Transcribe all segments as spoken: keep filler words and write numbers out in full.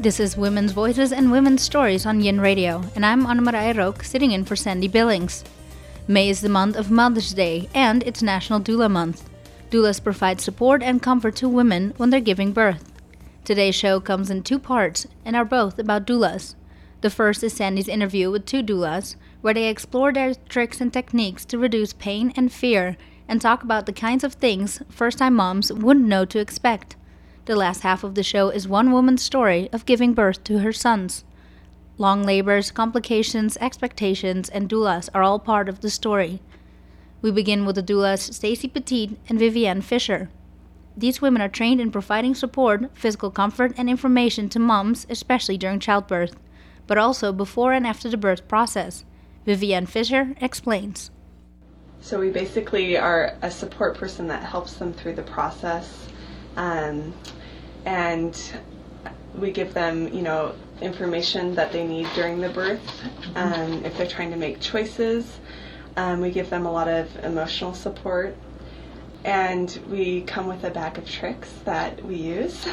This is Women's Voices and Women's Stories on Yin Radio, and I'm Anna Maria Roque, sitting in for Sandy Billings. May is the month of Mother's Day, and it's National Doula Month. Doulas provide support and comfort to women when they're giving birth. Today's show comes in two parts, and are both about doulas. The first is Sandy's interview with two doulas, where they explore their tricks and techniques to reduce pain and fear, and talk about the kinds of things first-time moms wouldn't know to expect. The last half of the show is one woman's story of giving birth to her sons. Long labors, complications, expectations, and doulas are all part of the story. We begin with the doulas Stacy Petit and Vivienne Fisher. These women are trained in providing support, physical comfort, and information to moms, especially during childbirth, but also before and after the birth process. Vivienne Fisher explains. So we basically are a support person that helps them through the process. Um, and we give them, you know, information that they need during the birth. Um, if they're trying to make choices, um, we give them a lot of emotional support. And we come with a bag of tricks that we use.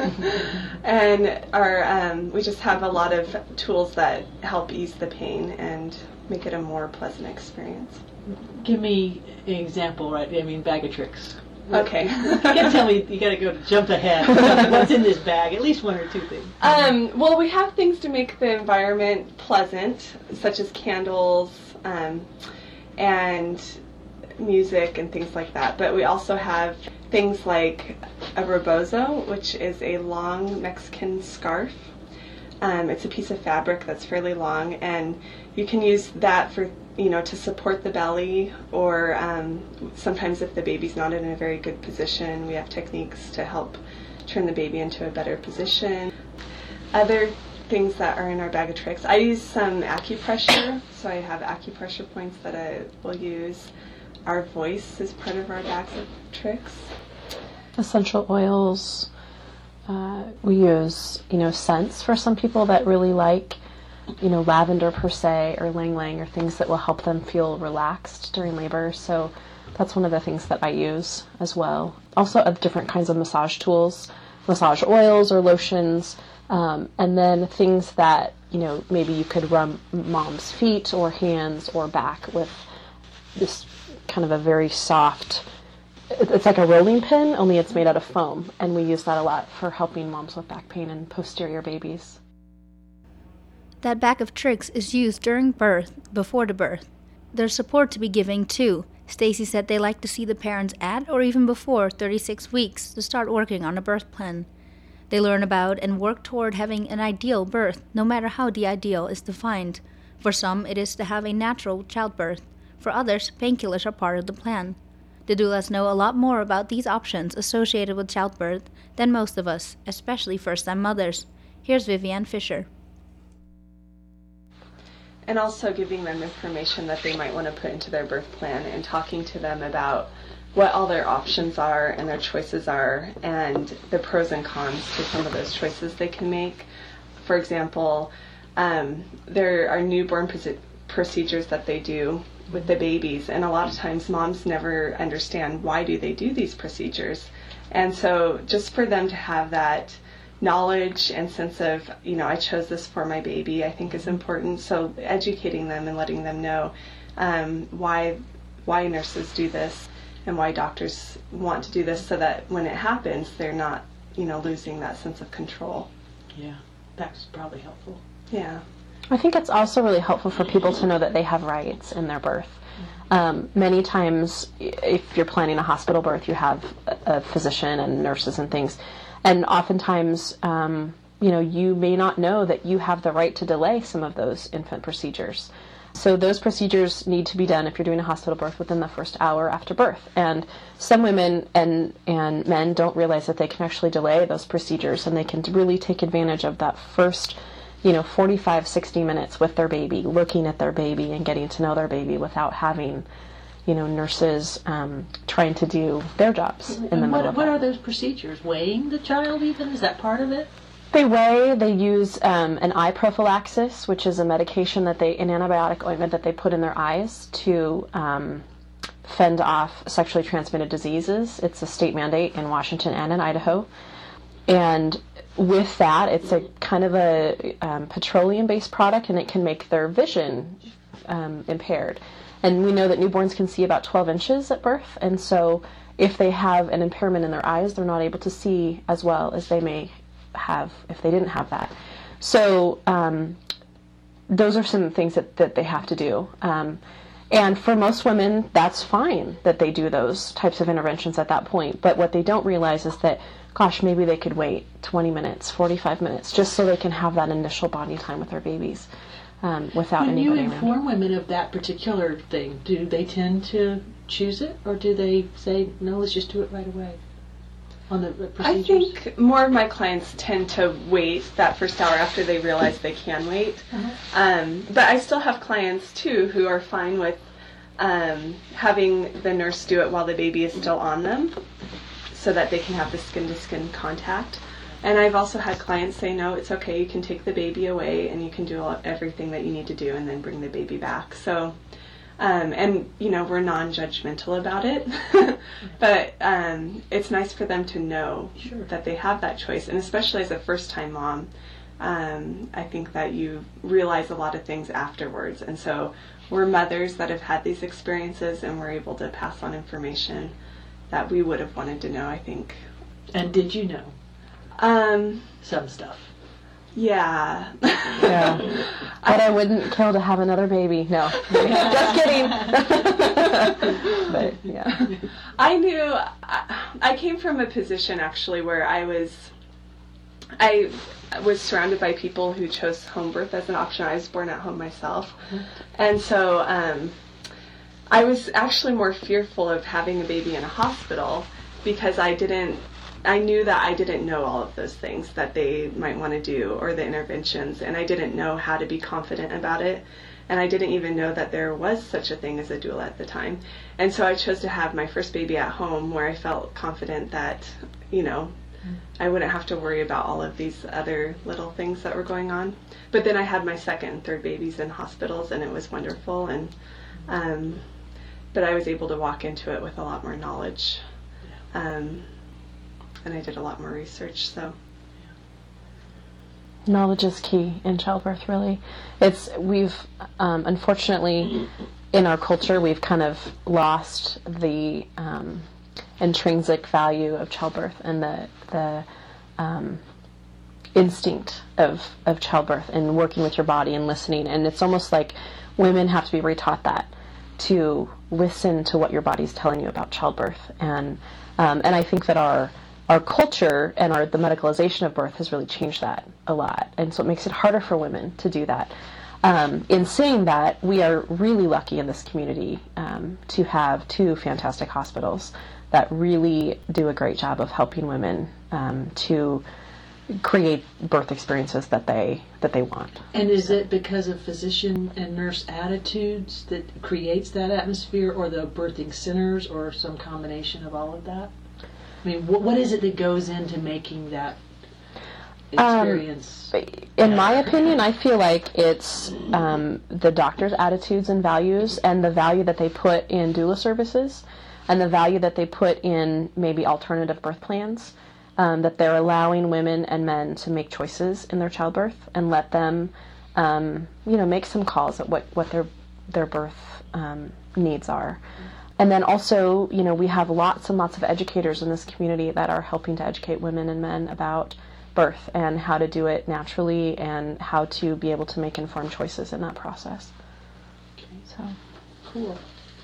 And our, um, we just have a lot of tools that help ease the pain and make it a more pleasant experience. Give me an example, right? I mean, bag of tricks. Okay. You gotta tell me, you gotta go jump ahead. What's in this bag? At least one or two things. Um, well, we have things to make the environment pleasant, such as candles um, and music and things like that. But we also have things like a rebozo, which is a long Mexican scarf. Um, it's a piece of fabric that's fairly long, and you can use that for, you know, to support the belly, or um, sometimes if the baby's not in a very good position, we have techniques to help turn the baby into a better position. Other things that are in our bag of tricks, I use some acupressure, so I have acupressure points that I will use. Our voice is part of our bags of tricks. Essential oils. Uh, we use, you know, scents for some people that really like, you know, lavender per se, or lang lang, or things that will help them feel relaxed during labor. So that's one of the things that I use as well. Also, of different kinds of massage tools, massage oils or lotions, um, and then things that, you know, maybe you could rub mom's feet or hands or back with this kind of a very soft, it's like a rolling pin, only it's made out of foam, and we use that a lot for helping moms with back pain and posterior babies. That bag of tricks is used during birth, before the birth. There's support to be giving too. Stacy said they like to see the parents at or even before thirty-six weeks to start working on a birth plan. They learn about and work toward having an ideal birth, no matter how the ideal is defined. For some, it is to have a natural childbirth. For others, painkillers are part of the plan. The doulas know a lot more about these options associated with childbirth than most of us, especially first-time mothers. Here's Vivienne Fisher. And also giving them information that they might want to put into their birth plan, and talking to them about what all their options are and their choices are, and the pros and cons to some of those choices they can make. For example, um, there are newborn proce- procedures that they do with the babies, and a lot of times moms never understand why do they do these procedures. And so just for them to have that knowledge and sense of, you know, I chose this for my baby, I think is important. So educating them and letting them know um, why why nurses do this and why doctors want to do this, so that when it happens, they're not, you know, losing that sense of control. Yeah, that's probably helpful. Yeah. I think it's also really helpful for people to know that they have rights in their birth. Um, many times, if you're planning a hospital birth, you have a, a physician and nurses and things. And oftentimes, um, you know, you may not know that you have the right to delay some of those infant procedures. So those procedures need to be done, if you're doing a hospital birth, within the first hour after birth. And some women and, and men don't realize that they can actually delay those procedures, and they can really take advantage of that first, you know, forty-five, sixty minutes with their baby, looking at their baby and getting to know their baby without having, you know, nurses um, trying to do their jobs in the and middle what, of what that. are those procedures? Weighing the child even? Is that part of it? They weigh, they use um, an eye prophylaxis, which is a medication that they, an antibiotic ointment that they put in their eyes to um, fend off sexually transmitted diseases. It's a state mandate in Washington and in Idaho. And with that, it's a kind of a um, petroleum-based product, and it can make their vision um, impaired. And we know that newborns can see about twelve inches at birth, and so if they have an impairment in their eyes, they're not able to see as well as they may have if they didn't have that. So um, those are some things that, that they have to do. Um, and for most women, that's fine that they do those types of interventions at that point. But what they don't realize is that, gosh, maybe they could wait twenty minutes, forty-five minutes, just so they can have that initial bonding time with their babies um, without when anybody you around. inform women of that particular thing, do they tend to choose it, or do they say, no, let's just do it right away on the procedures? I think more of my clients tend to wait that first hour after they realize they can wait. Uh-huh. Um, but I still have clients, too, who are fine with um, having the nurse do it while the baby is still on them so that they can have the skin-to-skin contact. And I've also had clients say, no, it's okay, you can take the baby away and you can do all, everything that you need to do and then bring the baby back. So, um, and, you know, we're non-judgmental about it. But um, it's nice for them to know Sure. that they have that choice. And especially as a first-time mom, um, I think that you realize a lot of things afterwards. And so we're mothers that have had these experiences, and we're able to pass on information that we would have wanted to know, I think. And did you know Um, some stuff? yeah. Yeah. But I wouldn't kill to have another baby. No. Just kidding. But, yeah. I knew, I, I came from a position actually where I was, I was surrounded by people who chose home birth as an option. I was born at home myself. And so um, I was actually more fearful of having a baby in a hospital because I didn't, I knew that I didn't know all of those things that they might want to do or the interventions, and I didn't know how to be confident about it, and I didn't even know that there was such a thing as a doula at the time. And so I chose to have my first baby at home where I felt confident that, you know, I wouldn't have to worry about all of these other little things that were going on. But then I had my second and third babies in hospitals, and it was wonderful, and um, but I was able to walk into it with a lot more knowledge. Um, and I did a lot more research, so. Knowledge is key in childbirth, really. It's, we've, um, unfortunately, in our culture, we've kind of lost the um, intrinsic value of childbirth and the, the um, instinct of, of childbirth and working with your body and listening. And it's almost like women have to be retaught that, to listen to what your body's telling you about childbirth. And, um, and I think that our Our culture and our the medicalization of birth has really changed that a lot, and so it makes it harder for women to do that. Um, in saying that, we are really lucky in this community um, to have two fantastic hospitals that really do a great job of helping women um, to create birth experiences that they that they want. And is it because of physician and nurse attitudes that creates that atmosphere, or the birthing centers, or some combination of all of that? I mean, what, what is it that goes into making that experience? Um, in my opinion, I feel like it's um, the doctor's attitudes and values, and the value that they put in doula services, and the value that they put in maybe alternative birth plans, um, that they're allowing women and men to make choices in their childbirth and let them, um, you know, make some calls at what, what their, their birth um, needs are. And then also, you know, we have lots and lots of educators in this community that are helping to educate women and men about birth and how to do it naturally and how to be able to make informed choices in that process. Okay. So, Cool.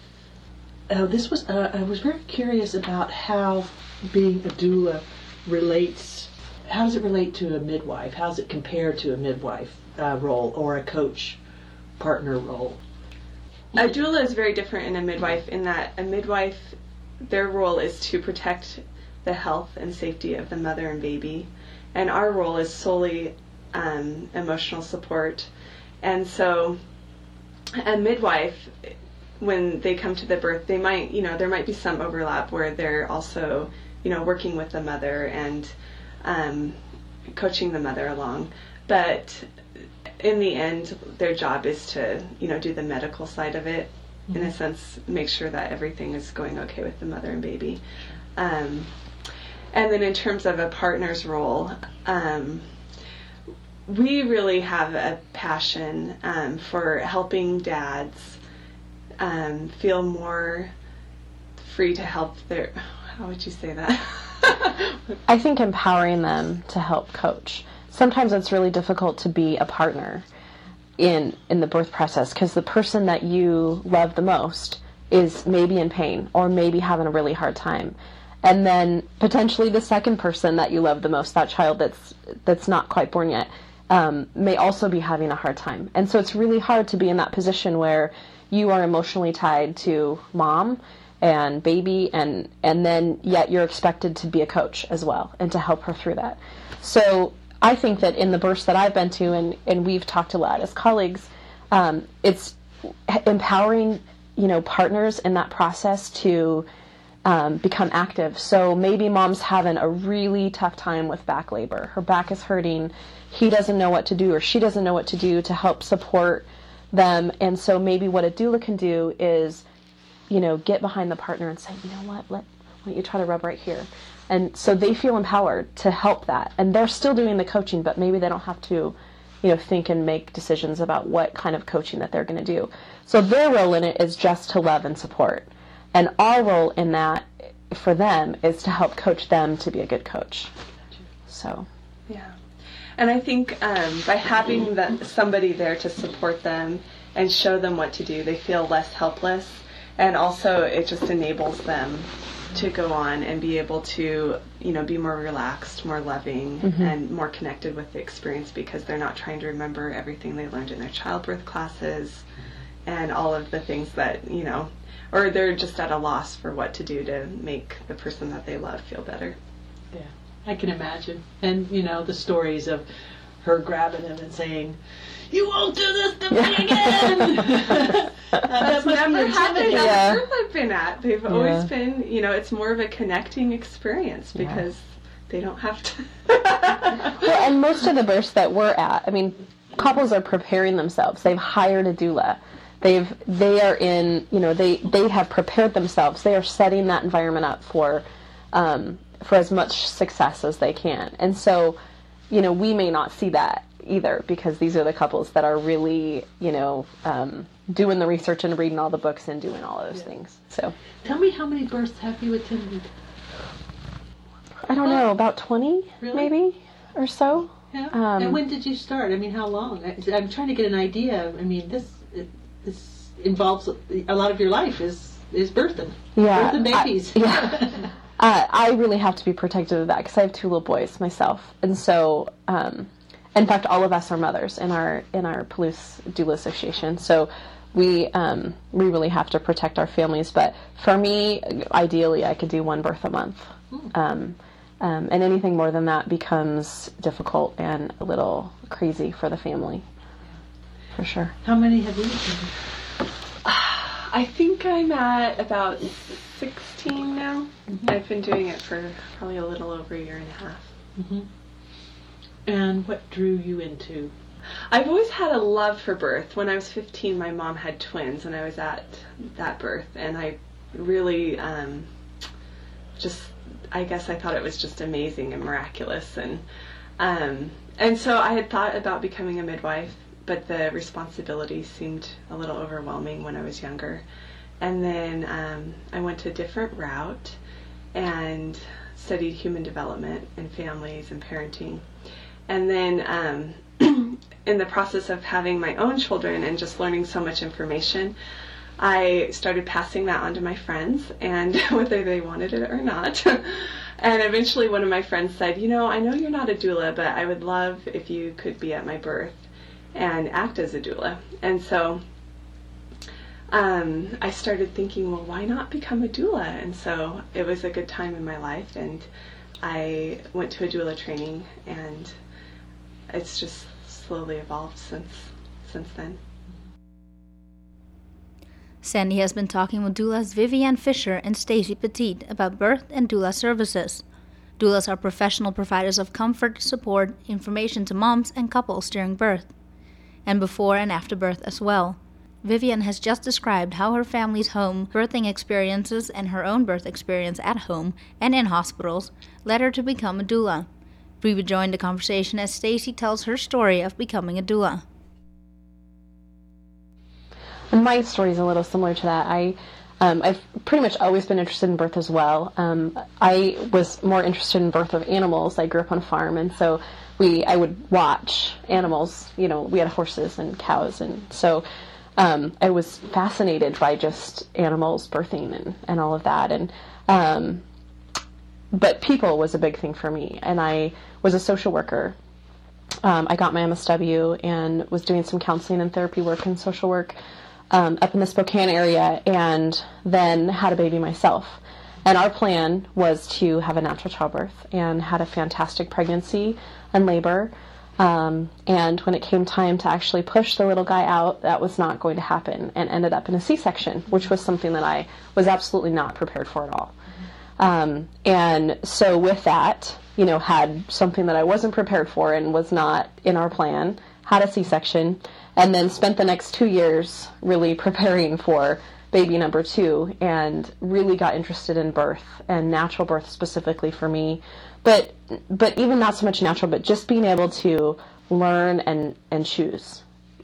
Uh, this was uh, I was very curious about how being a doula relates. How does it relate to a midwife? How does it compare to a midwife uh, role or a coach partner role? A doula is very different in a midwife in that a midwife, their role is to protect the health and safety of the mother and baby, and our role is solely um, emotional support. And so a midwife, when they come to the birth, they might, you know, there might be some overlap where they're also, you know, working with the mother and um, coaching the mother along. But in the end, their job is to, you know, do the medical side of it, mm-hmm. in a sense, make sure that everything is going okay with the mother and baby. Um, And then in terms of a partner's role, um, we really have a passion um, for helping dads um, feel more free to help their, how would you say that? I think empowering them to help coach. Sometimes it's really difficult to be a partner in in the birth process because the person that you love the most is maybe in pain or maybe having a really hard time. And then potentially the second person that you love the most, that child that's that's not quite born yet, um, may also be having a hard time. And so it's really hard to be in that position where you are emotionally tied to mom and baby, and and then yet you're expected to be a coach as well and to help her through that. So I think that in the births that I've been to, and, and we've talked a lot as colleagues, um, it's empowering, you know, partners in that process to um, become active. So maybe mom's having a really tough time with back labor. Her back is hurting. He doesn't know what to do, or she doesn't know what to do to help support them. And so maybe what a doula can do is, you know, get behind the partner and say, you know what, let, why don't you try to rub right here? And so they feel empowered to help that. And they're still doing the coaching, but maybe they don't have to, you know, think and make decisions about what kind of coaching that they're going to do. So their role in it is just to love and support. And our role in that for them is to help coach them to be a good coach. So, yeah. And I think um, by having that, somebody there to support them and show them what to do, they feel less helpless. And also it just enables them to go on and be able to, you know, be more relaxed, more loving, mm-hmm. and more connected with the experience, because they're not trying to remember everything they learned in their childbirth classes and all of the things that, you know, or they're just at a loss for what to do to make the person that they love feel better. Yeah, I can imagine. And, you know, the stories of her grabbing him and saying, "You won't do this to me again!" uh, That's never happened Yeah. at the birth I've been at. They've Yeah. always been, you know, it's more of a connecting experience because Yeah. they don't have to. well, and most of the births that we're at, I mean, couples are preparing themselves. They've hired a doula. They've they are in, you know, they they have prepared themselves. They are setting that environment up for um, for as much success as they can. And so, you know, we may not see that either, because these are the couples that are really, you know, um, doing the research and reading all the books and doing all those yeah. things. So, tell me, how many births have you attended? I don't know, about twenty, really? maybe, or so. Yeah. Um, and when did you start? I mean, how long? I, I'm trying to get an idea. I mean, this it, this involves a lot of your life is is birthing, yeah, birthing babies. I, yeah. uh, I really have to be protective of that because I have two little boys myself, and so. Um, In fact, all of us are mothers in our in our Palouse Doula Association, so we um, we really have to protect our families. But for me, ideally, I could do one birth a month, um, um, and anything more than that becomes difficult and a little crazy for the family, for sure. How many have you attended? I think I'm at about sixteen now. Mm-hmm. I've been doing it for probably a little over a year and a half. Mm-hmm. And what drew you into? I've always had a love for birth. When I was fifteen, my mom had twins, and I was at that birth, and I really um, just, I guess I thought it was just amazing and miraculous, and um, and so I had thought about becoming a midwife, but the responsibility seemed a little overwhelming when I was younger. And then um, I went a different route and studied human development and families and parenting. And then um, in the process of having my own children and just learning so much information, I started passing that on to my friends, and whether they wanted it or not. And eventually one of my friends said, you know, I know you're not a doula, but I would love if you could be at my birth and act as a doula. And so um, I started thinking, well, why not become a doula? And so it was a good time in my life, and I went to a doula training, and it's just slowly evolved since since then. Sandy has been talking with doulas Viviane Fisher and Stacy Petit about birth and doula services. Doulas are professional providers of comfort, support, information to moms and couples during birth, and before and after birth as well. Vivian has just described how her family's home birthing experiences and her own birth experience at home and in hospitals led her to become a doula. Reba joined the conversation as Stacy tells her story of becoming a doula. And my story is a little similar to that. I, um, I've pretty much always been interested in birth as well. Um, I was more interested in birth of animals. I grew up on a farm, and so we I would watch animals. You know, we had horses and cows, and so um, I was fascinated by just animals birthing and, and all of that. And um, but people was a big thing for me, and I was a social worker. Um, I got my M S W and was doing some counseling and therapy work and social work um, up in the Spokane area, and then had a baby myself. And our plan was to have a natural childbirth, and had a fantastic pregnancy and labor. Um, and when it came time to actually push the little guy out, that was not going to happen, and ended up in a C-section, which was something that I was absolutely not prepared for at all. Um, and so with that, you know, had something that I wasn't prepared for and was not in our plan, had a C-section, and then spent the next two years really preparing for baby number two, and really got interested in birth and natural birth specifically for me. But but even not so much natural, but just being able to learn and, and choose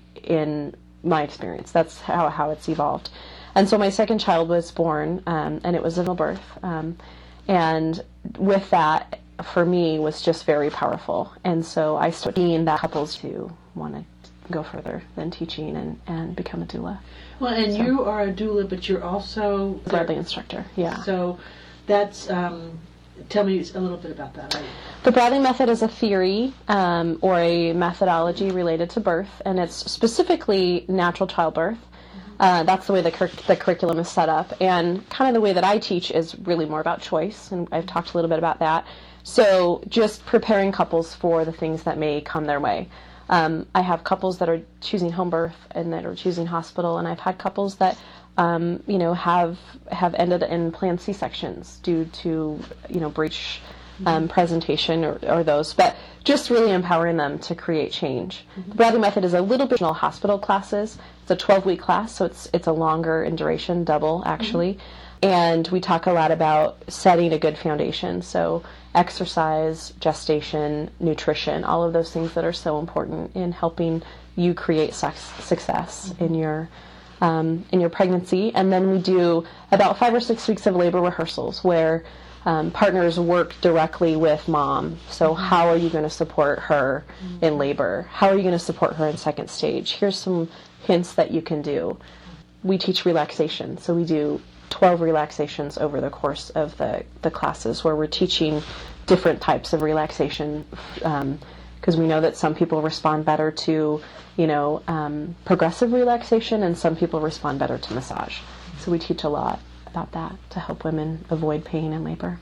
in my experience. That's how, how it's evolved. And so my second child was born, um, and it was a birth. Um, and with that, for me, was just very powerful. And so I started seeing that couples who want to go further than teaching and, and become a doula. Well, and So- you are a doula, but you're also Bradley instructor, yeah. So that's, um, tell me a little bit about that. The Bradley method is a theory um, or a methodology related to birth, and it's specifically natural childbirth. Uh, that's the way the, cur- the curriculum is set up, and kind of the way that I teach is really more about choice, and I've talked a little bit about that. So just preparing couples for the things that may come their way. Um, I have couples that are choosing home birth and that are choosing hospital, and I've had couples that um, you know have have ended in planned C-sections due to you know breech um, presentation or, or those, but just really empowering them to create change. Mm-hmm. The Bradley method is a little bit of hospital classes. It's a twelve-week class, so it's it's a longer in duration, double actually. Mm-hmm. And we talk a lot about setting a good foundation. So exercise, gestation, nutrition, all of those things that are so important in helping you create sex, success mm-hmm. in your um, in your pregnancy. And then we do about five or six weeks of labor rehearsals where um, partners work directly with mom. So mm-hmm. how are you going to support her mm-hmm. in labor? How are you going to support her in second stage? Here's some hints that you can do. We teach relaxation, so we do twelve relaxations over the course of the, the classes where we're teaching different types of relaxation because um, we know that some people respond better to, you know, um, progressive relaxation, and some people respond better to massage. So we teach a lot about that to help women avoid pain in labor.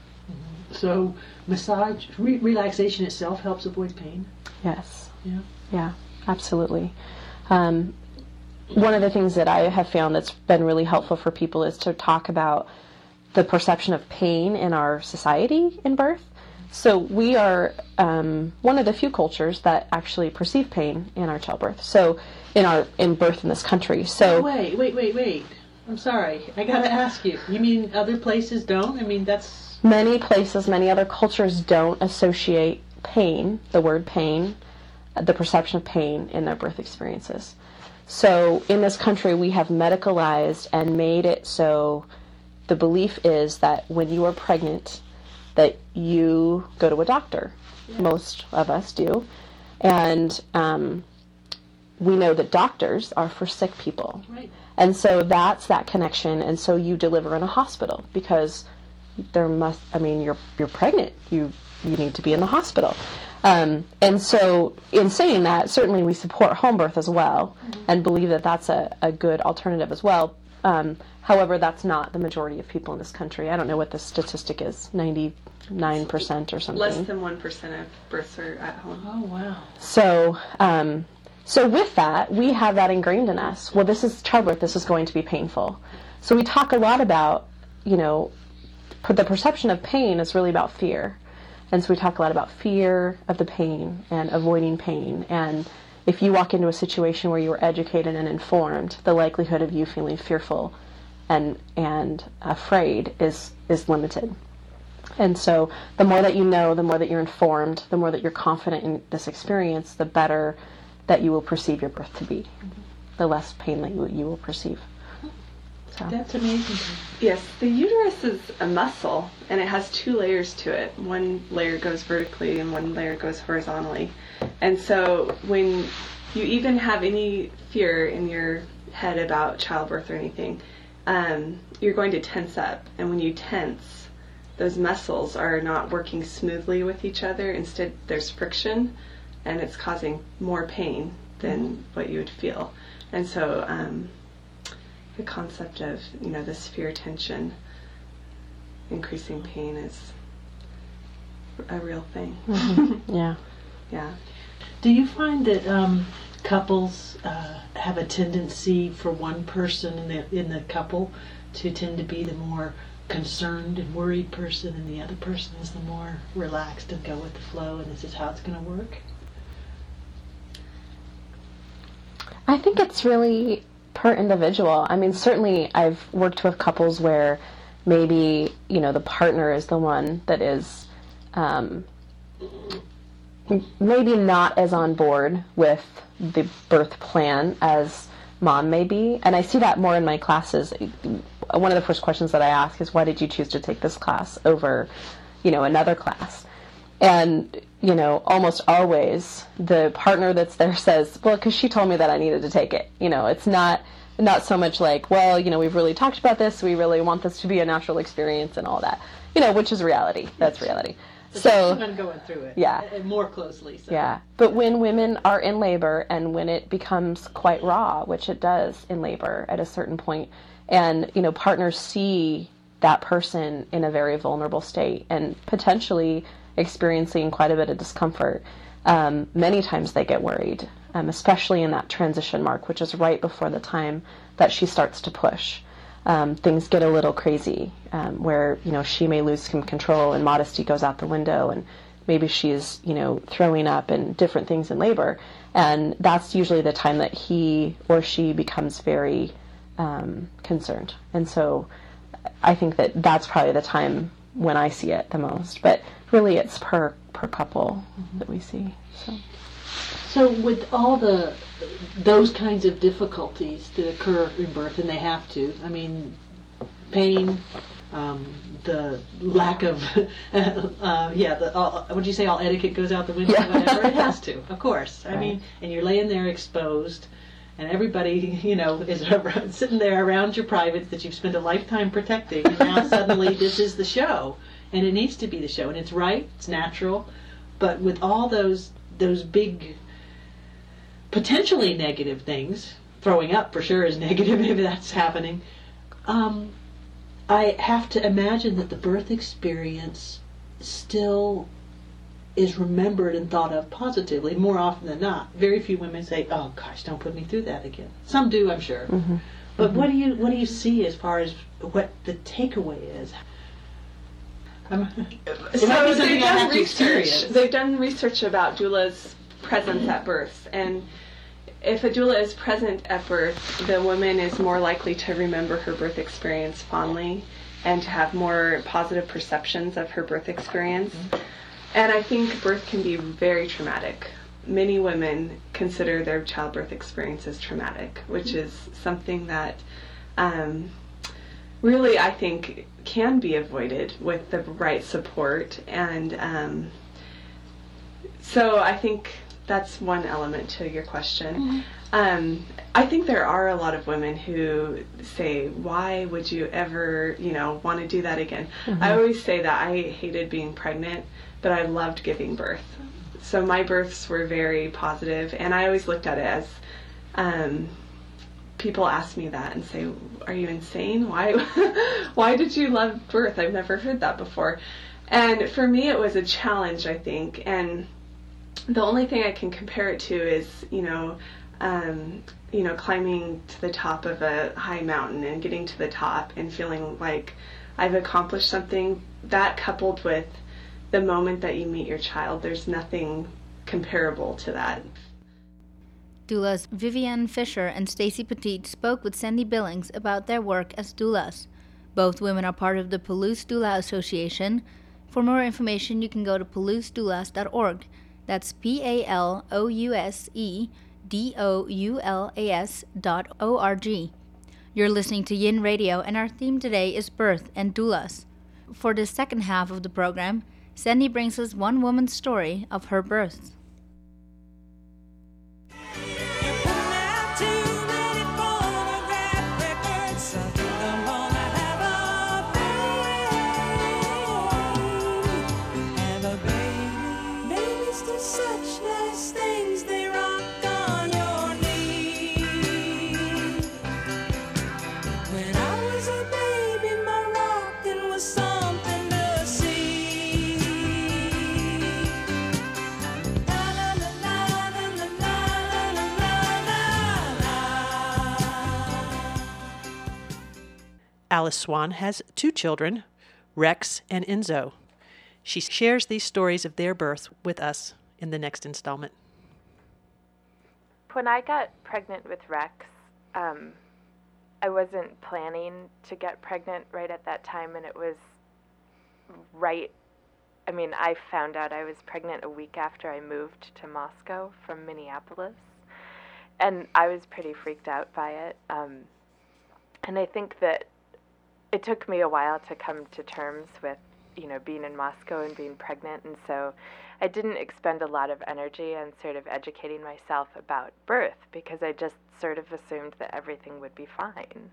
So massage, re- relaxation itself helps avoid pain? Yes. Yeah. Yeah, absolutely. Um, One of the things that I have found that's been really helpful for people is to talk about the perception of pain in our society in birth. So we are um, one of the few cultures that actually perceive pain in our childbirth. So in our in birth in this country. So oh, wait, wait, wait, wait. I'm sorry. I got to ask you. You mean other places don't? I mean, that's... Many places, many other cultures don't associate pain, the word pain, the perception of pain in their birth experiences. So in this country, we have medicalized and made it so the belief is that when you are pregnant, that you go to a doctor. Yeah. Most of us do. And um, we know that doctors are for sick people. Right. And so that's that connection. And so you deliver in a hospital because there must, I mean, you're you're pregnant. You, you need to be in the hospital. Um, and so in saying that, certainly we support home birth as well mm-hmm. and believe that that's a, a good alternative as well. Um, however, that's not the majority of people in this country. I don't know what the statistic is, ninety-nine percent or something. Less than one percent of births are at home. Oh, wow. So, um, so with that, we have that ingrained in us. Well, this is childbirth. This is going to be painful. So we talk a lot about, you know, the perception of pain is really about fear. And so we talk a lot about fear of the pain and avoiding pain and, if you walk into a situation where you are educated and informed, the likelihood of you feeling fearful and and afraid is is limited. And so the more that you know, the more that you're informed, the more that you're confident in this experience, the better that you will perceive your birth to be, the less pain that you, you will perceive. So. That's amazing. Yes, the uterus is a muscle, and it has two layers to it. One layer goes vertically and one layer goes horizontally. And so when you even have any fear in your head about childbirth or anything, um, you're going to tense up. And when you tense, those muscles are not working smoothly with each other. Instead, there's friction, and it's causing more pain than what you would feel. And so um, the concept of, you know, this fear tension increasing pain is a real thing. Mm-hmm. Yeah. Yeah. Do you find that um, couples uh, have a tendency for one person in the, in the couple to tend to be the more concerned and worried person, and the other person is the more relaxed and go with the flow, and this is how it's going to work? I think it's really per individual. I mean, certainly I've worked with couples where maybe, you know, the partner is the one that is um, maybe not as on board with the birth plan as mom may be. And I see that more in my classes. One of the first questions that I ask is, why did you choose to take this class over, you know, another class? And, you know, almost always the partner that's there says, well, because she told me that I needed to take it. You know, it's not not so much like, well, you know, we've really talked about this. We really want this to be a natural experience and all that, you know, which is reality. That's reality. But so I'm going through it yeah. more closely. So. Yeah. But when women are in labor and when it becomes quite raw, which it does in labor at a certain point, and, you know, partners see that person in a very vulnerable state and potentially experiencing quite a bit of discomfort, um, many times they get worried, um, especially in that transition mark, which is right before the time that she starts to push. Um, things get a little crazy, um, where, you know, she may lose some control and modesty goes out the window, and maybe she's, you know, throwing up and different things in labor. And that's usually the time that he or she becomes very um, concerned. And so I think that that's probably the time when I see it the most. But really it's per, per couple mm-hmm. that we see. So. So with all the those kinds of difficulties that occur in birth, and they have to, I mean, pain, um, the lack of, uh, yeah, the, all, what did you say, all etiquette goes out the window, yeah. whatever, it has to, of course. I right. mean, and you're laying there exposed, and everybody, you know, is around, sitting there around your privates that you've spent a lifetime protecting, and now suddenly this is the show, and it needs to be the show, and it's right, it's natural, but with all those those big potentially negative things, throwing up for sure is negative if that's happening, um, I have to imagine that the birth experience still is remembered and thought of positively more often than not. Very few women say, oh gosh, don't put me through that again. Some do, I'm sure. Mm-hmm. But mm-hmm. what do you what do you see as far as what the takeaway is? Um, so they've done research. They've done research about doulas' presence at birth, and if a doula is present at birth, the woman is more likely to remember her birth experience fondly and to have more positive perceptions of her birth experience. Mm-hmm. And I think birth can be very traumatic. Many women consider their childbirth experience as traumatic, which mm-hmm. is something that um, really I think can be avoided with the right support. And um, so I think that's one element to your question. Mm-hmm. Um, I think there are a lot of women who say, why would you ever, you know, want to do that again? Mm-hmm. I always say that I hated being pregnant, but I loved giving birth. So my births were very positive, and I always looked at it as, um, people ask me that and say, are you insane? Why, why did you love birth? I've never heard that before. And for me, it was a challenge, I think, and the only thing I can compare it to is, you know, um, you know, climbing to the top of a high mountain and getting to the top and feeling like I've accomplished something. That coupled with the moment that you meet your child, there's nothing comparable to that. Doulas Vivienne Fisher and Stacy Petit spoke with Sandy Billings about their work as doulas. Both women are part of the Palouse Doula Association. For more information, you can go to palouse doulas dot org. That's P A L O U S E D O U L A S dot O R G. You're listening to Yin Radio, and our theme today is birth and doulas. For the second half of the program, Sandy brings us one woman's story of her birth. Alice Swan has two children, Rex and Enzo. She shares these stories of their birth with us in the next installment. When I got pregnant with Rex, um, I wasn't planning to get pregnant right at that time, and it was right, I mean, I found out I was pregnant a week after I moved to Moscow from Minneapolis, and I was pretty freaked out by it. Um, and I think that it took me a while to come to terms with, you know, being in Moscow and being pregnant, and so I didn't expend a lot of energy on sort of educating myself about birth because I just sort of assumed that everything would be fine.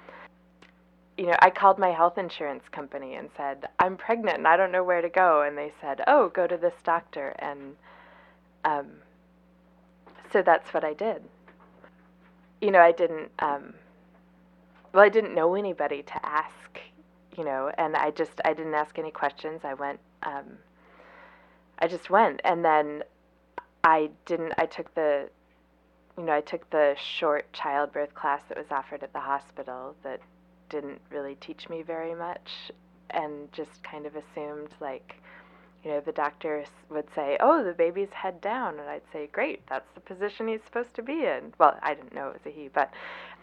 You know, I called my health insurance company and said, I'm pregnant and I don't know where to go, and they said, oh, go to this doctor, and um, so that's what I did. You know, I didn't... Um, Well, I didn't know anybody to ask, you know, and I just, I didn't ask any questions. I went, um, I just went, and then I didn't, I took the, you know, I took the short childbirth class that was offered at the hospital that didn't really teach me very much, and just kind of assumed, like, you know, the doctor would say, oh, the baby's head down, and I'd say, great, that's the position he's supposed to be in. Well, I didn't know it was a he, but...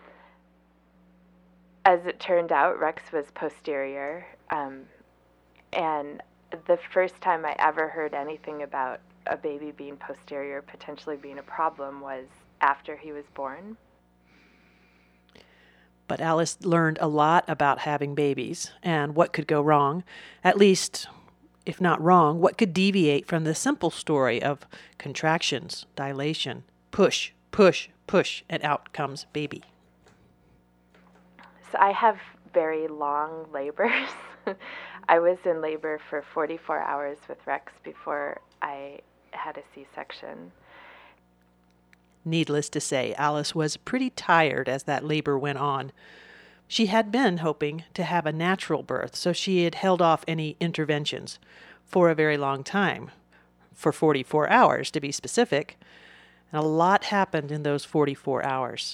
As it turned out, Rex was posterior, um, and the first time I ever heard anything about a baby being posterior potentially being a problem was after he was born. But Alice learned a lot about having babies and what could go wrong, at least, if not wrong, what could deviate from the simple story of contractions, dilation, push, push, push, and out comes baby. So I have very long labors. I was in labor for forty-four hours with Rex before I had a C-section. Needless to say, Alice was pretty tired as that labor went on. She had been hoping to have a natural birth, so she had held off any interventions for a very long time, for forty-four hours to be specific, and a lot happened in those forty-four hours.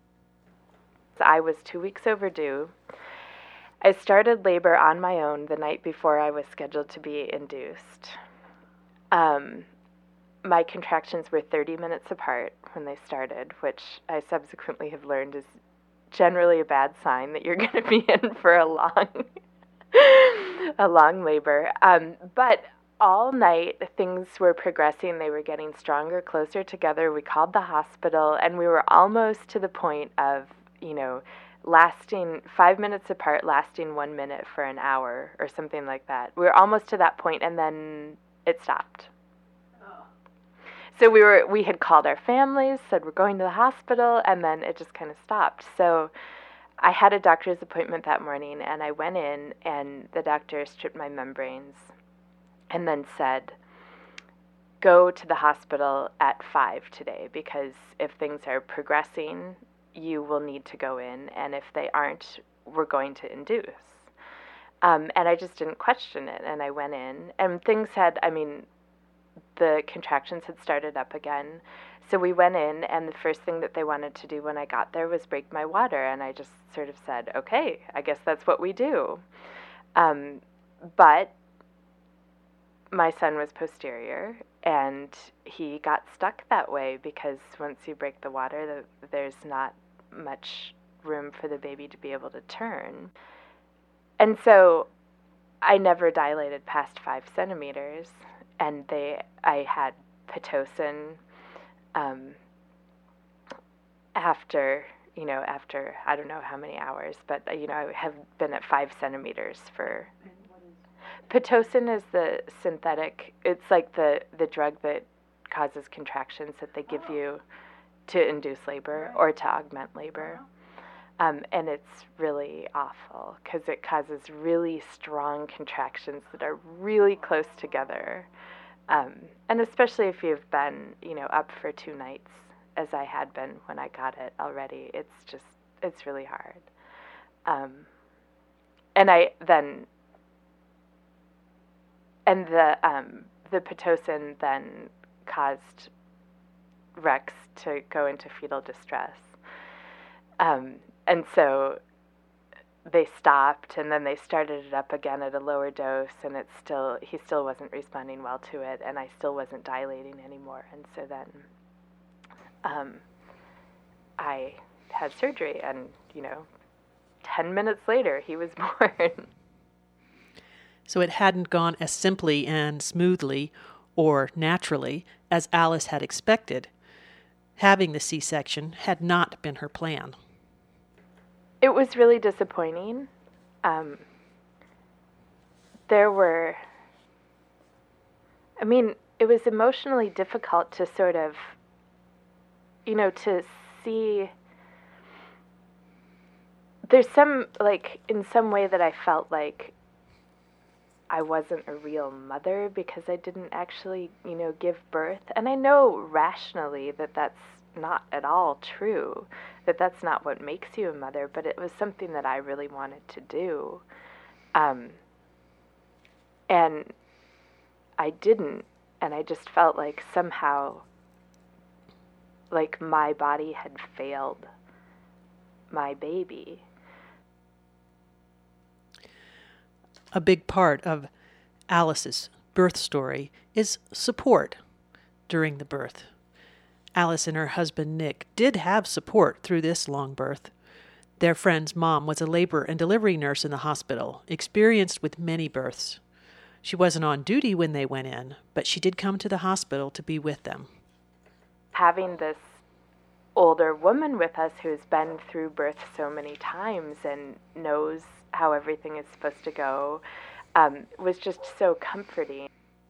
I was two weeks overdue. I started labor on my own the night before I was scheduled to be induced. Um, my contractions were thirty minutes apart when they started, which I subsequently have learned is generally a bad sign that you're going to be in for a long, a long labor. Um, but all night, things were progressing. They were getting stronger, closer together. We called the hospital, and we were almost to the point of, you know, lasting five minutes apart, lasting one minute for an hour or something like that. We were almost to that point, and then it stopped. Oh. So we were we had called our families, said we're going to the hospital, and then it just kind of stopped. So I had a doctor's appointment that morning, and I went in, and the doctor stripped my membranes and then said, go to the hospital at five today, because if things are progressing, you will need to go in, and if they aren't, we're going to induce. Um, and I just didn't question it, and I went in, and things had, I mean, the contractions had started up again, so we went in, and the first thing that they wanted to do when I got there was break my water, and I just sort of said, okay, I guess that's what we do. Um, but my son was posterior, and he got stuck that way because once you break the water, the, there's not much room for the baby to be able to turn. And so I never dilated past five centimeters, and they I had Pitocin um, after, you know, after I don't know how many hours, but, you know, I have been at five centimeters for... Pitocin is the synthetic, it's like the, the drug that causes contractions that they give you to induce labor or to augment labor. Um, and it's really awful because it causes really strong contractions that are really close together. Um, and especially if you've been, you know, up for two nights, as I had been when I got it already, it's just, it's really hard. Um, and I then... And the um, the Pitocin then caused Rex to go into fetal distress. Um, and so they stopped, and then they started it up again at a lower dose, and it's still he still wasn't responding well to it, and I still wasn't dilating anymore. And so then um, I had surgery, and, you know, ten minutes later, he was born. So it hadn't gone as simply and smoothly or naturally as Alice had expected. Having the C-section had not been her plan. It was really disappointing. Um, there were, I mean, it was emotionally difficult to sort of, you know, to see, there's some, like, in some way that I felt like I wasn't a real mother because I didn't actually, you know, give birth. And I know rationally that that's not at all true, that that's not what makes you a mother, but it was something that I really wanted to do. Um, and I didn't, and I just felt like somehow, like my body had failed my baby. A big part of Alice's birth story is support during the birth. Alice and her husband Nick did have support through this long birth. Their friend's mom was a labor and delivery nurse in the hospital, experienced with many births. She wasn't on duty when they went in, but she did come to the hospital to be with them. Having this older woman with us who's been through birth so many times and knows how everything is supposed to go, um, was just so comforting.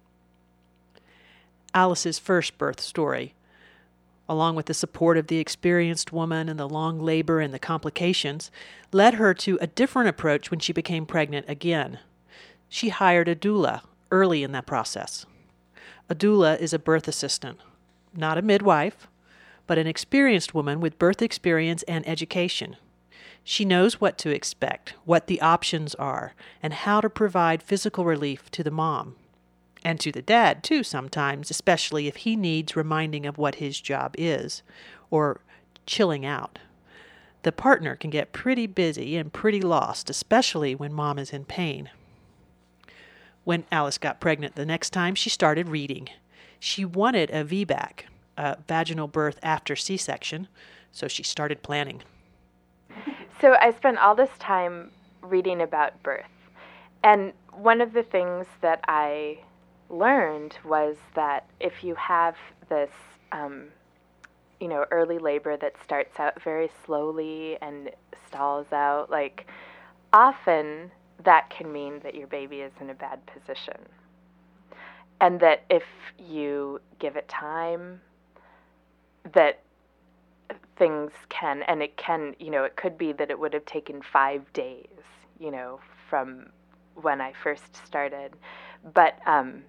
Alice's first birth story, along with the support of the experienced woman and the long labor and the complications, led her to a different approach when she became pregnant again. She hired a doula early in that process. A doula is a birth assistant, not a midwife, but an experienced woman with birth experience and education. She knows what to expect, what the options are, and how to provide physical relief to the mom. And to the dad, too, sometimes, especially if he needs reminding of what his job is, or chilling out. The partner can get pretty busy and pretty lost, especially when mom is in pain. When Alice got pregnant the next time, she started reading. She wanted a V BAC, a vaginal birth after C-section, so she started planning. So I spent all this time reading about birth. And one of the things that I learned was that if you have this, um, you know, early labor that starts out very slowly and stalls out, like, often that can mean that your baby is in a bad position. And that if you give it time, that things can, and it can, you know, it could be that it would have taken five days, you know, from when I first started. But um,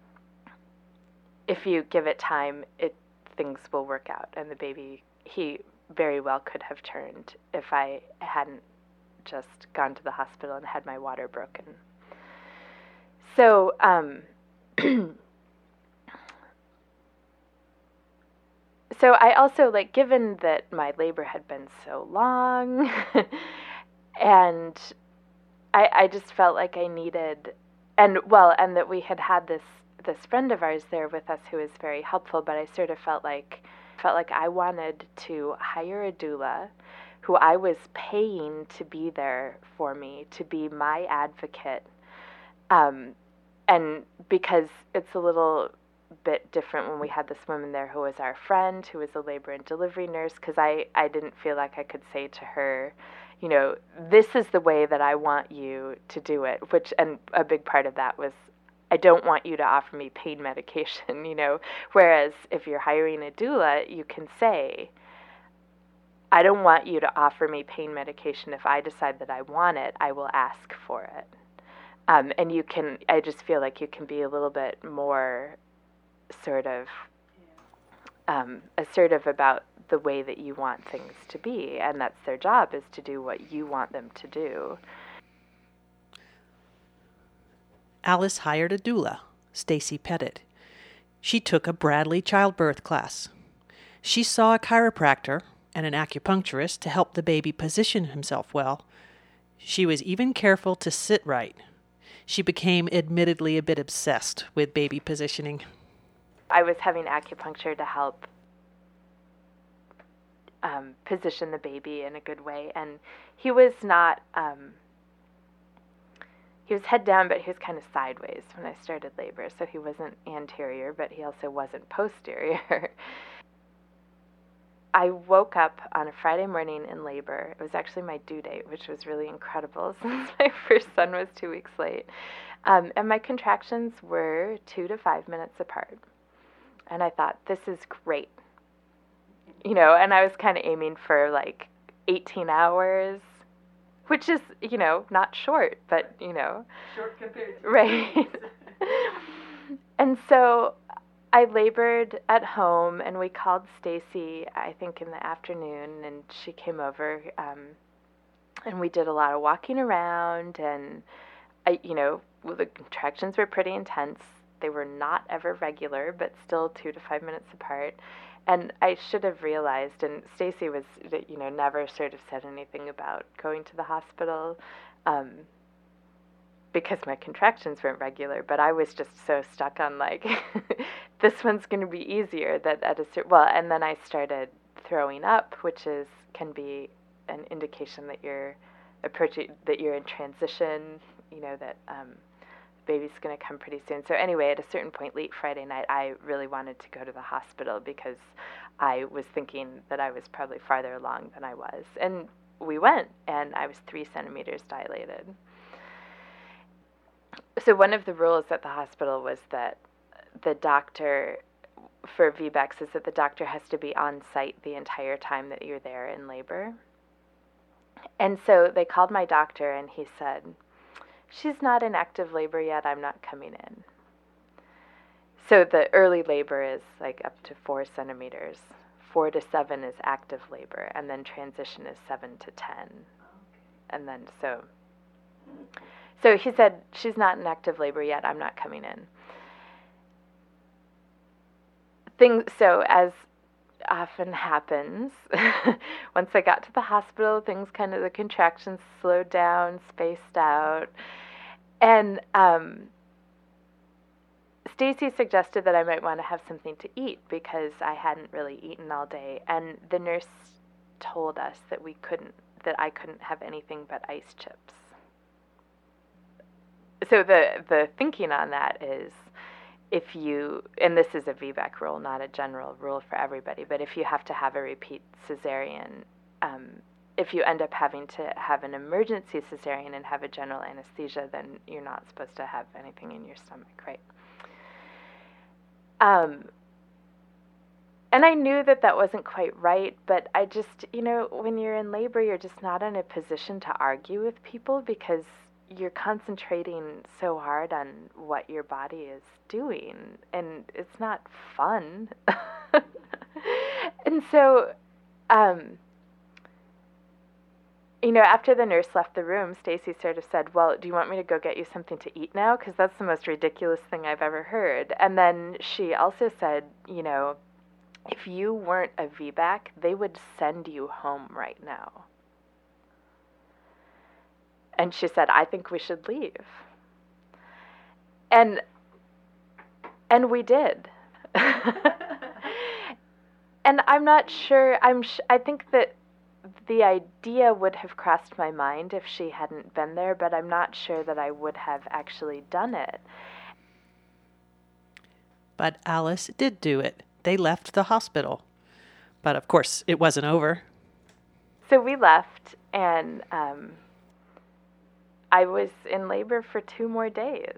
if you give it time, it things will work out. And the baby, he very well could have turned if I hadn't just gone to the hospital and had my water broken. So, um, So I also, like, given that my labor had been so long, and I, I just felt like I needed, and well, and that we had had this this friend of ours there with us who was very helpful, but I sort of felt like felt like I wanted to hire a doula who I was paying to be there for me, to be my advocate. Um, and because it's a little bit different when we had this woman there who was our friend, who was a labor and delivery nurse, because I, I didn't feel like I could say to her, you know, this is the way that I want you to do it, which, and a big part of that was, I don't want you to offer me pain medication, you know, whereas if you're hiring a doula, you can say, I don't want you to offer me pain medication. If I decide that I want it, I will ask for it. Um, and you can, I just feel like you can be a little bit more sort of um, assertive about the way that you want things to be. And that's their job, is to do what you want them to do. Alice hired a doula, Stacy Pettit. She took a Bradley childbirth class. She saw a chiropractor and an acupuncturist to help the baby position himself well. She was even careful to sit right. She became admittedly a bit obsessed with baby positioning. I was having acupuncture to help um, position the baby in a good way, and he was not, um, he was head down, but he was kind of sideways when I started labor, so he wasn't anterior, but he also wasn't posterior. I woke up on a Friday morning in labor. It was actually my due date, which was really incredible since my first son was two weeks late. Um, and my contractions were two to five minutes apart. And I thought, this is great. You know, and I was kind of aiming for like eighteen hours, which is, you know, not short, but, you know. Short compared to right. And so I labored at home, and we called Stacy, I think, in the afternoon, and she came over, um, and we did a lot of walking around, and, I, you know, well, the contractions were pretty intense. They were not ever regular, but still two to five minutes apart. And I should have realized, and Stacy was, you know, never sort of said anything about going to the hospital, um, because my contractions weren't regular, but I was just so stuck on, like, this one's going to be easier, that at a certain, well, and then I started throwing up, which is, can be an indication that you're approaching, that you're in transition, you know, that um, the baby's going to come pretty soon. So anyway, at a certain point, late Friday night, I really wanted to go to the hospital because I was thinking that I was probably farther along than I was. And we went, and I was three centimeters dilated. So one of the rules at the hospital was that the doctor, for V BACs, is that the doctor has to be on site the entire time that you're there in labor. And so they called my doctor, and he said, she's not in active labor yet, I'm not coming in. So the early labor is like up to four centimeters. Four to seven is active labor, and then transition is seven to ten. And then so... So he said, she's not in active labor yet, I'm not coming in. Things, so as often happens, once I got to the hospital, things kind of, the contractions slowed down, spaced out. And um, Stacy suggested that I might want to have something to eat because I hadn't really eaten all day. And the nurse told us that we couldn't, that I couldn't have anything but ice chips. So the, the thinking on that is, if you, and this is a V BAC rule, not a general rule for everybody, but if you have to have a repeat cesarean, um, if you end up having to have an emergency cesarean and have a general anesthesia, then you're not supposed to have anything in your stomach, right? Um, and I knew that that wasn't quite right, but I just, you know, when you're in labor, you're just not in a position to argue with people because you're concentrating so hard on what your body is doing, and it's not fun. And so, um, you know, after the nurse left the room, Stacy sort of said, well, do you want me to go get you something to eat now? Because that's the most ridiculous thing I've ever heard. And then she also said, you know, if you weren't a V BAC, they would send you home right now. And she said, I think we should leave. And And we did. And I'm not sure, I'm sh- I think that the idea would have crossed my mind if she hadn't been there, but I'm not sure that I would have actually done it. But Alice did do it. They left the hospital. But of course, it wasn't over. So we left, and um, I was in labor for two more days.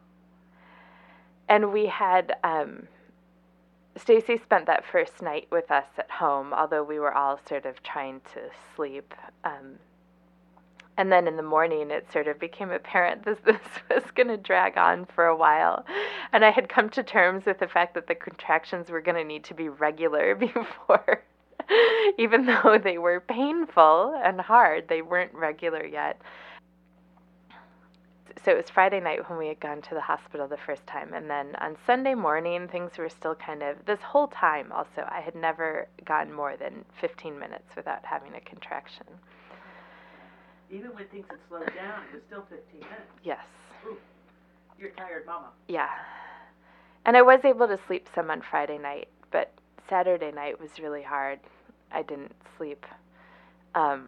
And we had, um, Stacy spent that first night with us at home, although we were all sort of trying to sleep. Um, and then in the morning, it sort of became apparent this, this was going to drag on for a while. And I had come to terms with the fact that the contractions were going to need to be regular before, even though they were painful and hard, they weren't regular yet. So it was Friday night when we had gone to the hospital the first time. And then on Sunday morning, things were still kind of, this whole time also, I had never gone more than fifteen minutes without having a contraction. Even when things had slowed down, it was still fifteen minutes. Yes. Ooh, you're tired, Mama. Yeah. And I was able to sleep some on Friday night, but Saturday night was really hard. I didn't sleep. Um,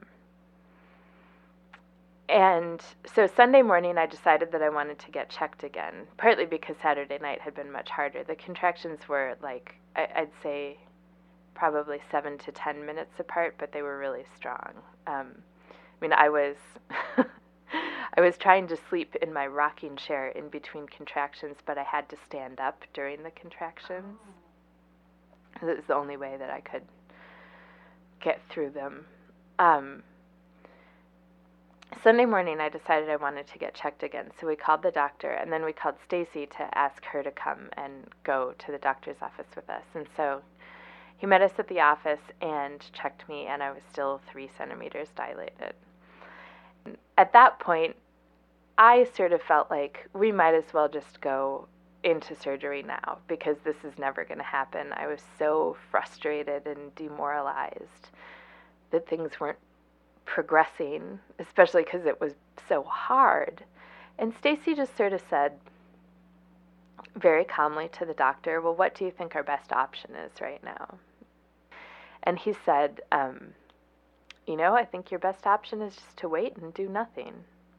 And so Sunday morning, I decided that I wanted to get checked again, partly because Saturday night had been much harder. The contractions were like, I, I'd say, probably seven to ten minutes apart, but they were really strong. Um, I mean, I was, I was trying to sleep in my rocking chair in between contractions, but I had to stand up during the contractions. It was the only way that I could get through them. Um, Sunday morning, I decided I wanted to get checked again, so we called the doctor, and then we called Stacy to ask her to come and go to the doctor's office with us. And so he met us at the office and checked me, and I was still three centimeters dilated. At that point, I sort of felt like we might as well just go into surgery now, because this is never going to happen. I was so frustrated and demoralized that things weren't progressing, especially because it was so hard. And Stacy just sort of said very calmly to the doctor, well, what do you think our best option is right now? And he said, um, you know, I think your best option is just to wait and do nothing.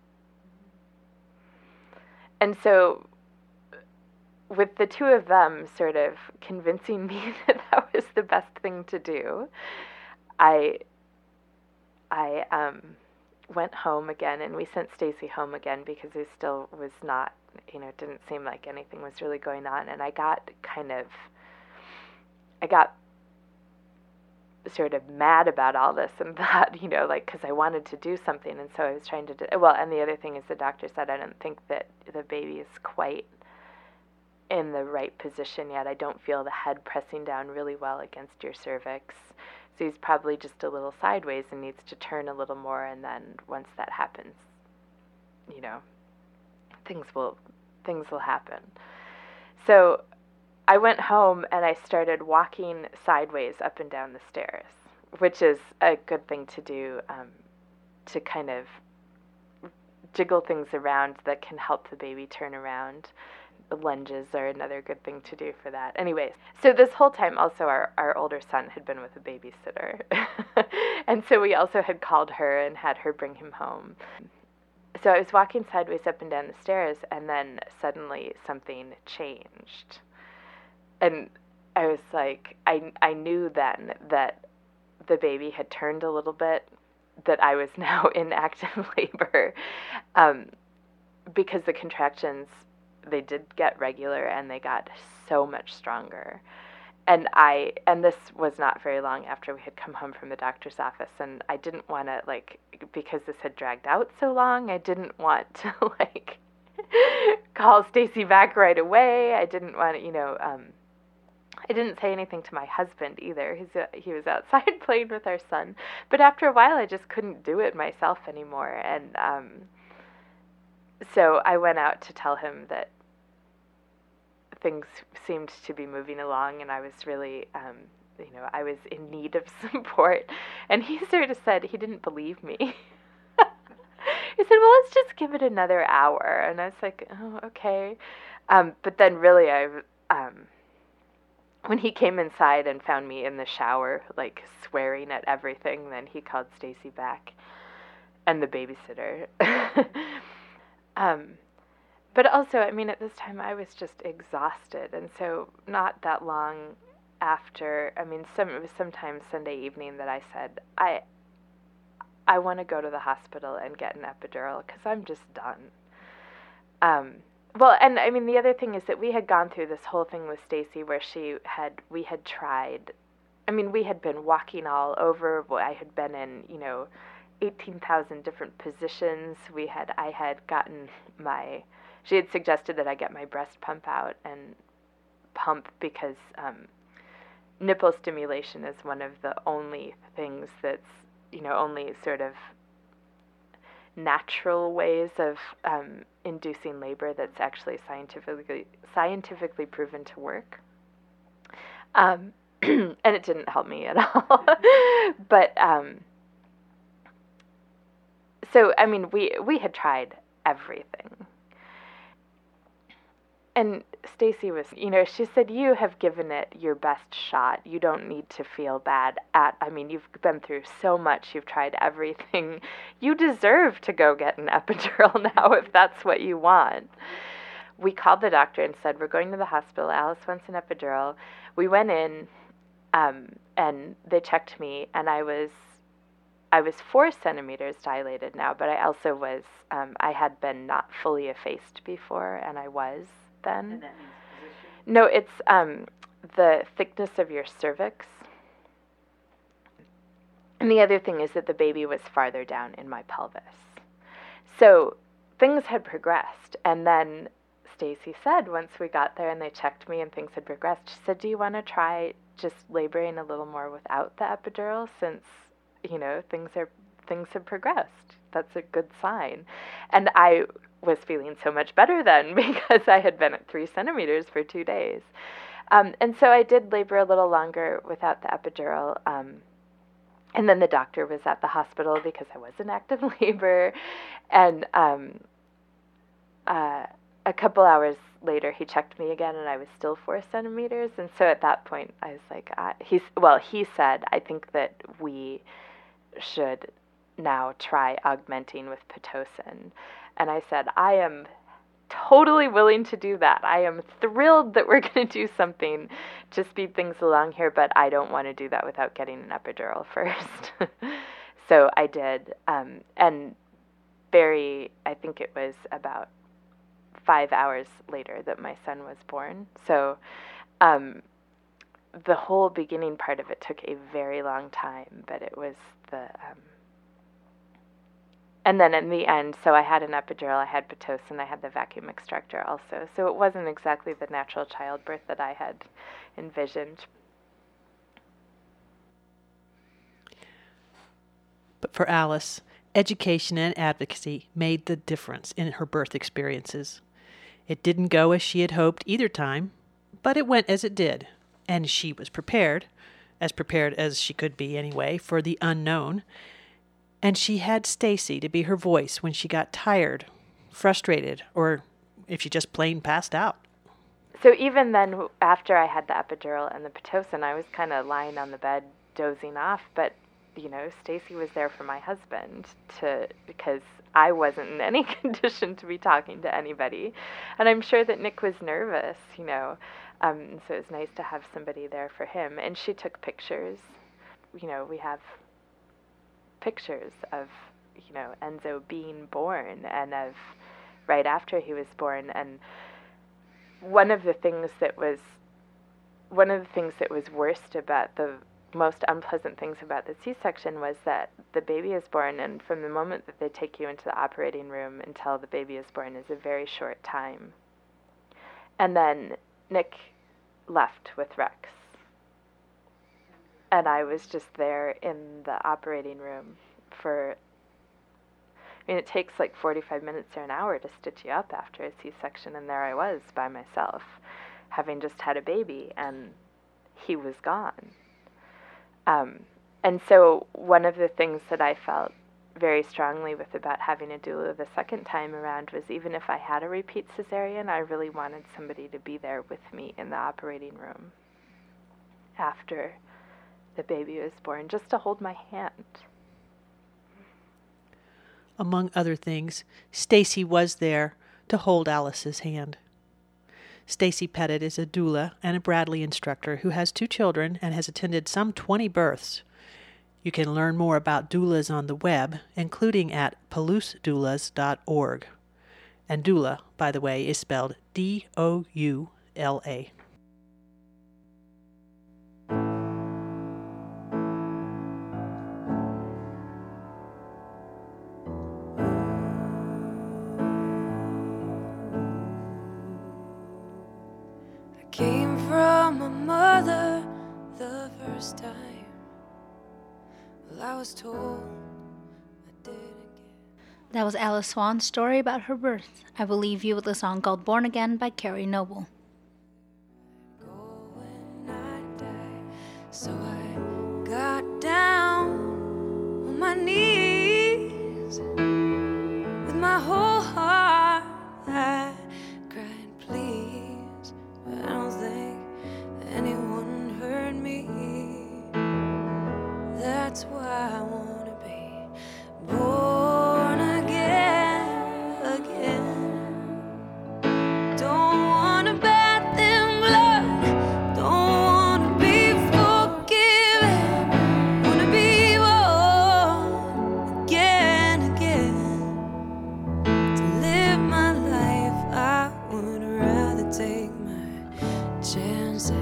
And so with the two of them sort of convincing me that that was the best thing to do, I I um, went home again, and we sent Stacy home again because it still was not, you know, it didn't seem like anything was really going on. And I got kind of, I got sort of mad about all this and thought, you know, like, because I wanted to do something. And so I was trying to do, well, and the other thing is the doctor said, I don't think that the baby is quite in the right position yet. I don't feel the head pressing down really well against your cervix. So he's probably just a little sideways and needs to turn a little more, and then once that happens, you know, things will things will happen. So I went home and I started walking sideways up and down the stairs, which is a good thing to do, um, to kind of jiggle things around that can help the baby turn around. Lunges are another good thing to do for that. Anyways, so this whole time also our, our older son had been with a babysitter. And so we also had called her and had her bring him home. So I was walking sideways up and down the stairs, and then suddenly something changed. And I was like, I, I knew then that the baby had turned a little bit, that I was now in active labor, um, because the contractions, they did get regular, and they got so much stronger. And I, and this was not very long after we had come home from the doctor's office, and I didn't want to, like, because this had dragged out so long, I didn't want to, like, call Stacy back right away. I didn't want to, you know, um, I didn't say anything to my husband either. He's, uh, he was outside playing with our son. But after a while, I just couldn't do it myself anymore. And um, so I went out to tell him that things seemed to be moving along, and I was really, um, you know, I was in need of support. And he sort of said he didn't believe me. He said, well, let's just give it another hour. And I was like, oh, okay. Um, but then really, I, um, when he came inside and found me in the shower, like swearing at everything, then he called Stacy back and the babysitter. um, but also, I mean, at this time I was just exhausted. And so not that long after, I mean, some, it was sometime Sunday evening that I said, I, I want to go to the hospital and get an epidural because I'm just done. Um, well, and I mean, the other thing is that we had gone through this whole thing with Stacy where she had, we had tried, I mean, we had been walking all over. I had been in, you know, eighteen thousand different positions. We had, I had gotten my, she had suggested that I get my breast pump out and pump because um, nipple stimulation is one of the only things that's, you know, only sort of natural ways of um, inducing labor that's actually scientifically scientifically proven to work. Um, and it didn't help me at all. But um, so I mean, we we had tried everything. And Stacy was, you know, she said, you have given it your best shot. You don't need to feel bad at, I mean, you've been through so much. You've tried everything. You deserve to go get an epidural now if that's what you want. We called the doctor and said, we're going to the hospital. Alice wants an epidural. We went in um, and they checked me and I was, I was four centimeters dilated now, but I also was, um, I had been not fully effaced before and I was. Then. And that means position? No, it's um, the thickness of your cervix. And the other thing is that the baby was farther down in my pelvis. So things had progressed. And then Stacy said, once we got there and they checked me and things had progressed, she said, do you want to try just laboring a little more without the epidural since, you know, things are things have progressed? That's a good sign. And I was feeling so much better then because I had been at three centimeters for two days. Um, and so I did labor a little longer without the epidural. Um, and then the doctor was at the hospital because I was in active labor. And um, uh, a couple hours later, he checked me again and I was still four centimeters. And so at that point, I was like, uh, he's, well, he said, I think that we should now try augmenting with Pitocin. And I said, I am totally willing to do that. I am thrilled that we're going to do something to speed things along here, but I don't want to do that without getting an epidural first. So I did. Um, and very, I think it was about five hours later that my son was born. So um, the whole beginning part of it took a very long time, but it was the... Um, And then in the end, so I had an epidural, I had Pitocin, I had the vacuum extractor also. So it wasn't exactly the natural childbirth that I had envisioned. But for Alice, education and advocacy made the difference in her birth experiences. It didn't go as she had hoped either time, but it went as it did. And she was prepared, as prepared as she could be anyway, for the unknown. And she had Stacy to be her voice when she got tired, frustrated, or if she just plain passed out. So even then, after I had the epidural and the Pitocin, I was kind of lying on the bed dozing off. But, you know, Stacy was there for my husband to because I wasn't in any condition to be talking to anybody. And I'm sure that Nick was nervous, you know. Um, so it was nice to have somebody there for him. And she took pictures. You know, we have... pictures of, you know, Enzo being born and of right after he was born. And one of the things that was one of the things that was worst about the most unpleasant things about the C-section was that the baby is born, and from the moment that they take you into the operating room until the baby is born is a very short time. And then Nick left with Rex. And I was just there in the operating room for, I mean, it takes like forty-five minutes or an hour to stitch you up after a C-section, and there I was by myself, having just had a baby, and he was gone. Um, and so one of the things that I felt very strongly with about having a doula the second time around was even if I had a repeat cesarean, I really wanted somebody to be there with me in the operating room after the baby was born, just to hold my hand. Among other things, Stacy was there to hold Alice's hand. Stacy Pettit is a doula and a Bradley instructor who has two children and has attended some twenty births. You can learn more about doulas on the web, including at palouse doulas dot org. And doula, by the way, is spelled D O U L A. Came from my mother the first time. Well, I was told I didn't get. That was Alice Swan's story about her birth. I will leave you with a song called Born Again by Carrie Noble. Go when I die. So I got down on my knees with my whole heart. I cried, please, but I don't think anyone heard me. That's why I wanna be born again, again. Don't wanna bath in blood, don't wanna be forgiven. Wanna be born again, again. To live my life, I would rather take my chances.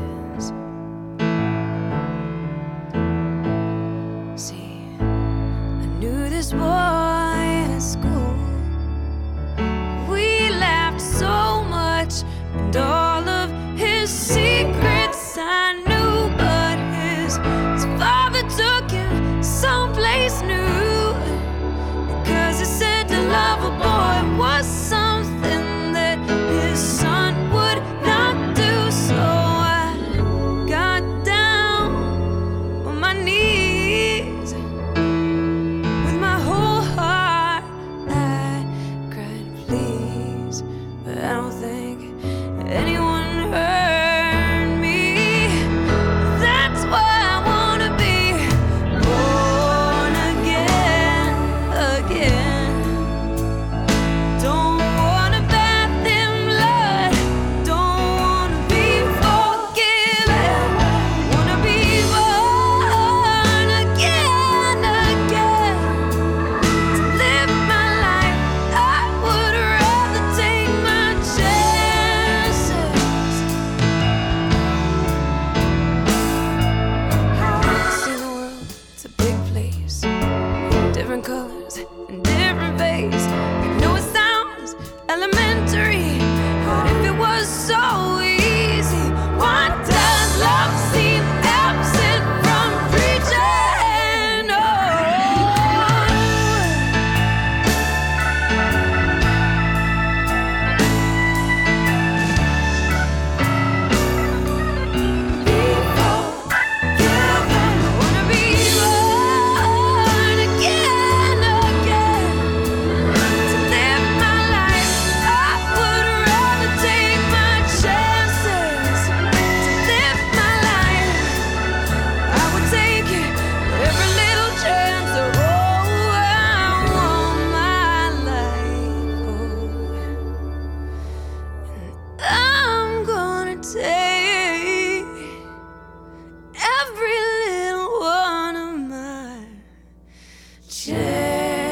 See, I knew this boy at school. We laughed so much, and all of his secrets I knew, but his, his father took him someplace new, because he said to love a boy was something that his son would not do. So I got down on my knees with my whole heart. I cried, please, but I don't think anyone heard me. That's why I wanna be born again, again. Don't wanna bath in blood, don't wanna be forgiven. Wanna be born again, again. To live my life, I would rather take my chances. See the world, it's a big place, different colors and different faces. I know it sounds elementary, but if it was so easy, why does love seem absent from preaching? Oh, wanna be born again, again. To live my life, I would rather take my chances. To live my life, I would take it, every little chance. Oh, I want my life, oh. And I'm gonna take every little one of my chances.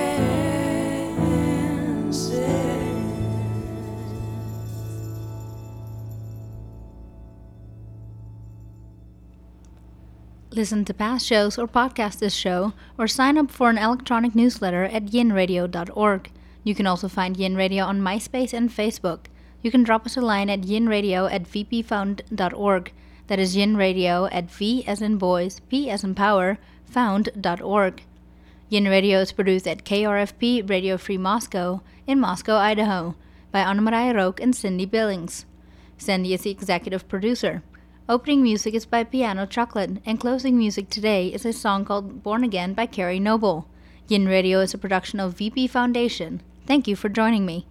Listen to past shows or podcast this show, or sign up for an electronic newsletter at yin radio dot org. You can also find Yin Radio on MySpace and Facebook. You can drop us a line at yinradio at v p found dot org. That is yinradio at V as in boys, P as in power, found dot org. Yin Radio is produced at K R F P Radio Free Moscow in Moscow, Idaho, by Anna-Maria Roque and Cindy Billings. Cindy is the executive producer. Opening music is by Piano Chocolate, and closing music today is a song called Born Again by Carrie Noble. Yin Radio is a production of V P Foundation. Thank you for joining me.